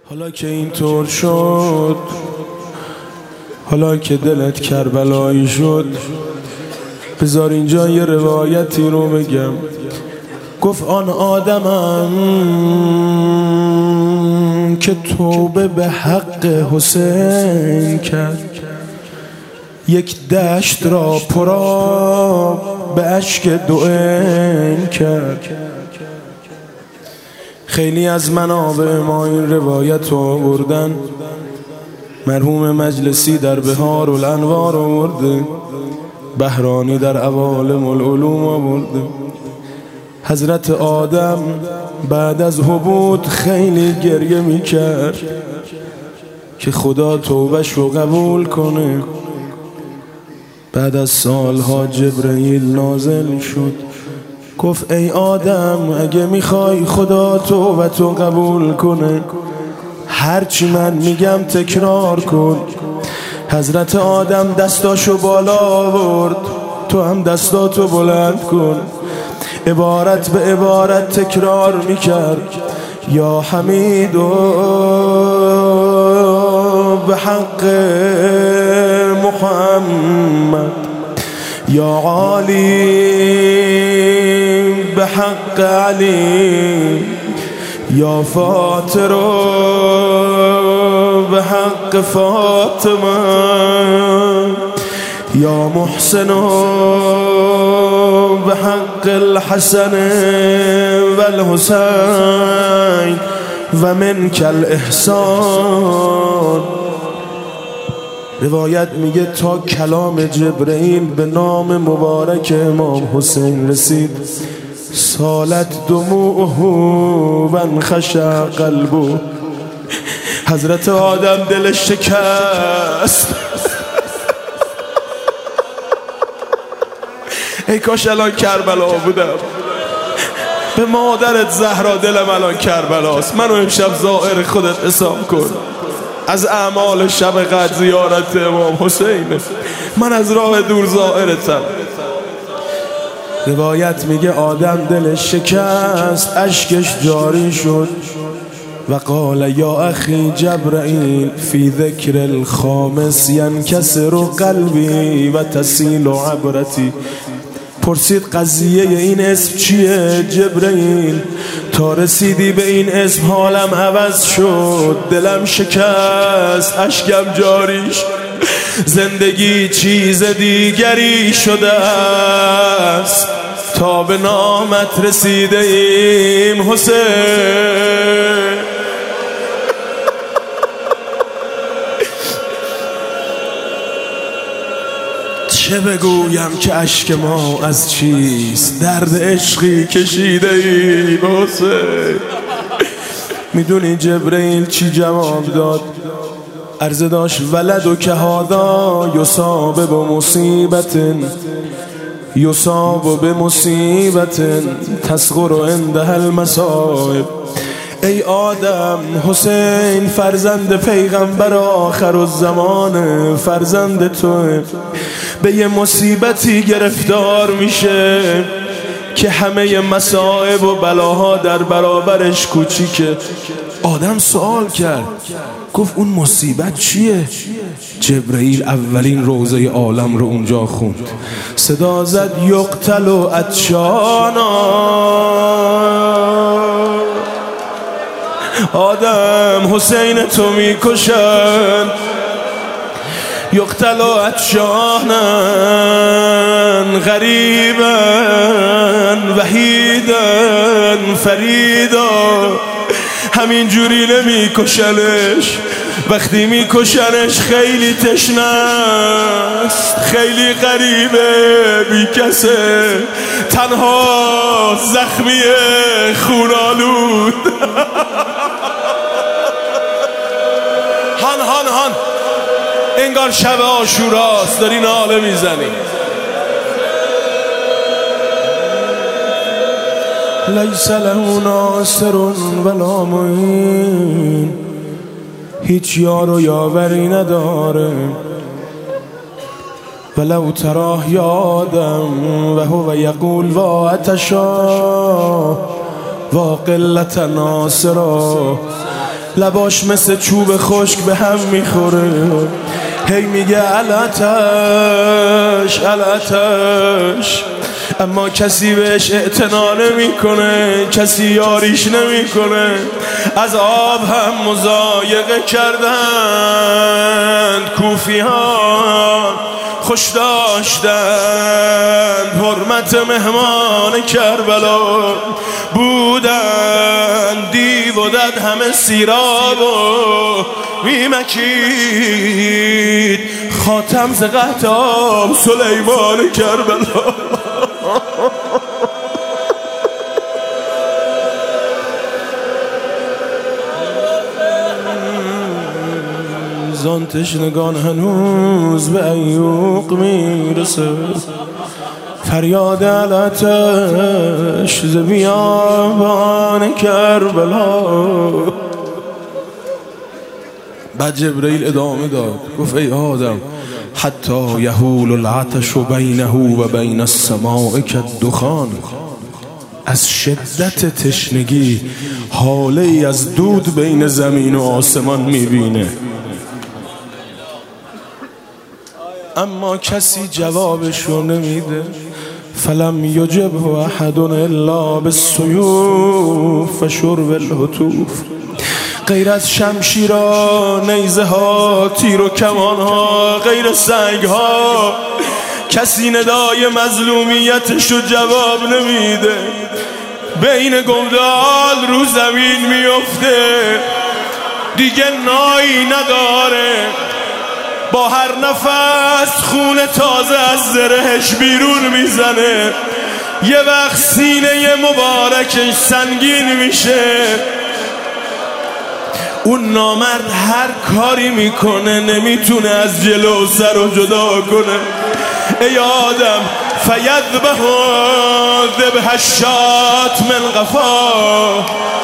حالا که اینطور شد، حالا که دلت کربلایی شد، بذار اینجا یه روایتی رو بگم. گفت آن آدمم که توبه به حق حسین کرد، یک دشت را پرآب به اشک دو عین کرد. خیلی از منابع ما این روایت رو آوردن. مرحوم مجلسی در بهار الانوار آورده، بهرانی در عوالم العلوم آورده. حضرت آدم بعد از حبوط خیلی گریه میکرد که خدا توبش رو قبول کنه. بعد از سالها جبرئیل نازل شد، گفت ای آدم اگه میخوای خدا توبتو قبول کنه، هرچی من میگم تکرار کن. حضرت آدم دستاشو بالا آورد، تو هم دستاتو بلند کن. عبارت به عبارت تکرار میکرد، یا حمیدو به حق محمد، یا عالی به حق علی، یا فاطر به حق فاطمه، یا محسن به حق الحسن و الحسین و منک الاحسان. روایت میگه تا کلام جبرئیل به نام مبارک امام حسین رسید، سالت دموعه و انخشع قلبه. حضرت آدم دلش شکست. ای کاش الان کربلا بودم. به مادرت زهرا دلم الان کربلاست. منو امشب زائر خودت حساب کن. از اعمال شب قدر زیارت امام حسینه. من از راه دور زائرتم. روایت میگه آدم دلش شکست، اشکش جاری شد و قال یا اخی جبرئیل فی ذکر الخامس ینکسر قلبی و تسیل عبرتی. پرسید قضیه این اسم چیه جبرئیل؟ تا رسیدی به این اسم حالم عوض شد، دلم شکست، اشکم جاری شد، زندگی چیز دیگری شده است. تا به نامت رسیده ایم حسین. چه بگویم که اشک ما از چیست؟ درد عشقی کشیده ایم حسین. میدونی جبرئیل چی جواب داد؟ عرضه داشت ولدو که هادا یصاب بمصیبت، یصاب بمصیبت تصغر عندها المصائب. ای آدم، حسین فرزند پیغمبر آخر الزمان، فرزند توه. به یه مصیبتی گرفتار میشه که همه مصائب و بلاها در برابرش کوچیکه. آدم سوال کرد، گفت اون مصیبت چیه؟ جبرئیل اولین روزه عالم رو اونجا خوند. صدا زد یقتل و عطشانا. آدم حسین تو میکشن. یقتل و عطشانا غریبا وحیدا فریدا. همین جوری نمیکشنش، وقتی میکشنش خیلی تشنه است، خیلی غریبه، بی کسه، تنها، زخمی، خونالود. هان هان هان، انگار شب عاشوراست، داری ناله میزنی. لیس له ناصر ولا معین. هیچ یار و یاوری نداره. ولو تراه یادم و هو یقول و اتشا و قلت ناصرا لباش مثل چوب خشک به هم میخوره، هی میگه علتش علتش، اما کسی بهش اعتنا نمیکنه، کسی یاریش نمیکنه. از آب هم مضایقه کردند کوفیان، خوش داشتند حرمت مهمان کربلا، بودند دیو و دد همه سیراب و میمکید، خاتم ز قحطاب سلیمان کربلا. زان تشنگان هنوز به عیوق میرسه، فریاد علتش ز بیابان کربلا. بعد جبرئیل ادامه داد، گفت ای آدم حتی یهول العطش بینه و بین السماء کالدخان، از شدت تشنگی حاله ای از دود بین زمین و آسمان میبینه، اما کسی جوابشو نمیده. فلم یجب احد الا بالسیوف و شرب الهتوف، غیر از شمشیرها، نیزه ها، تیر و کمان ها، غیر سنگ ها، کسی ندای مظلومیتشو جواب نمیده. بین گودال رو زمین میفته، دیگه نایی نداره، با هر نفس خون تازه از زرهش بیرون میزنه. یه وقت سینه مبارکش سنگین میشه، اون نامرد هر کاری میکنه نمیتونه از جلو سر رو جدا کنه. ای آدم فیذبح ذبح الشاة من قفا،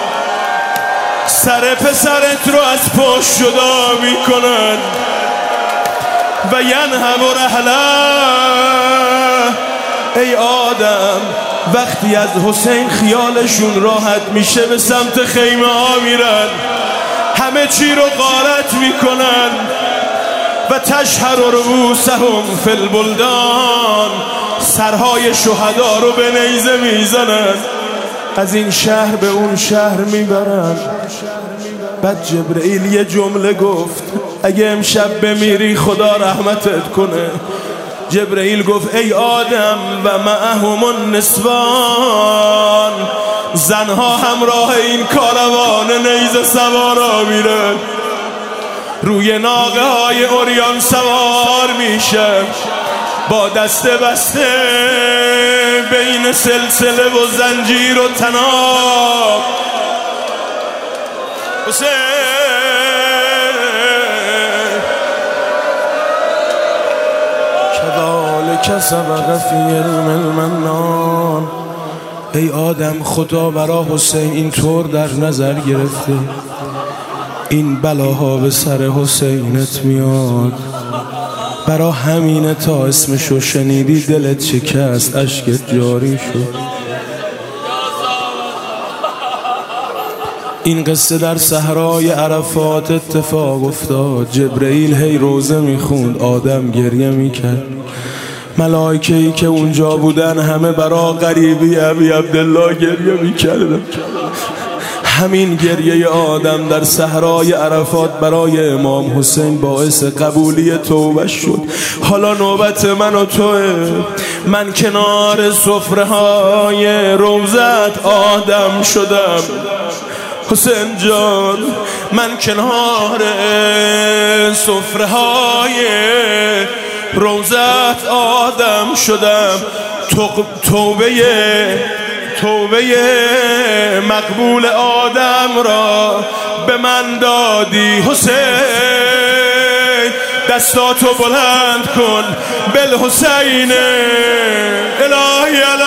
سر پسرت رو از پشت جدا میکنن و ینهب رحله. ای آدم وقتی از حسین خیالشون راحت میشه به سمت خیمه ها میرن، همه چی رو غارت میکنن و تشهر رؤوسهم فی البلدان، سرهای شهدا رو به نیزه میزنن، از این شهر به اون شهر میبرن. بعد جبرئیل یه جمله گفت، اگه امشب بمیری خدا رحمتت کنه. جبرئیل گفت ای آدم و معهم النسوان، زنها همراه این کاروان نیزه سوارا میرن، روی ناقه های عریان سوار میشه، با دست بسته بین سلسله و زنجیر و طناب. حسین کذالک سبق فی علم المنان. ای آدم خدا برا حسین اینطور در نظر گرفته، این بلاها به سر حسینت میاد، برا همینه تا اسمشو شنیدی دلت شکست، اشکت جاری شد. این قصه در صحرای عرفات اتفاق افتاد. جبرئیل هی روزه میخوند، آدم گریه میکرد. ملائکه‌ای که اونجا بودن همه برا غریبی ابی عبدالله گریه میکردن. همین گریه آدم در صحرای عرفات برای امام حسین باعث قبولی توبه شد. حالا نوبت من و توه. من کنار سفره های روزت آدم شدم حسین جان، من کنار سفره های روزت آدم شدم. توبه مقبول آدم را به من دادی حسین. دستاتو بلند کن بالحسین الهی